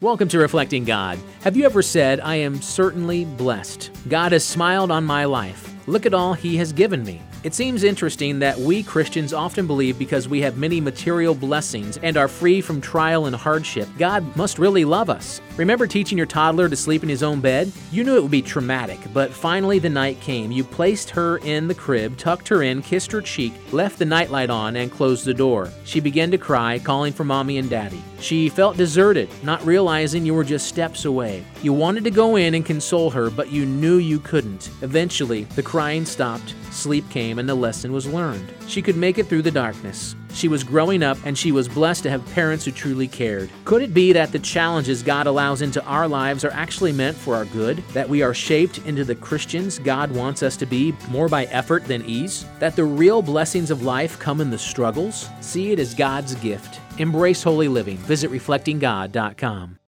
Welcome to Reflecting God. Have you ever said, I am certainly blessed? God has smiled on my life. Look at all He has given me. It seems interesting that we Christians often believe because we have many material blessings and are free from trial and hardship, God must really love us. Remember teaching your toddler to sleep in his own bed? You knew it would be traumatic, but finally the night came. You placed her in the crib, tucked her in, kissed her cheek, left the nightlight on, and closed the door. She began to cry, calling for Mommy and Daddy. She felt deserted, not realizing you were just steps away. You wanted to go in and console her, but you knew you couldn't. Eventually, the crying stopped, sleep came, and the lesson was learned. She could make it through the darkness. She was growing up, and she was blessed to have parents who truly cared. Could it be that the challenges God allows into our lives are actually meant for our good? That we are shaped into the Christians God wants us to be more by effort than ease? That the real blessings of life come in the struggles? See it as God's gift. Embrace holy living. Visit reflectinggod.com.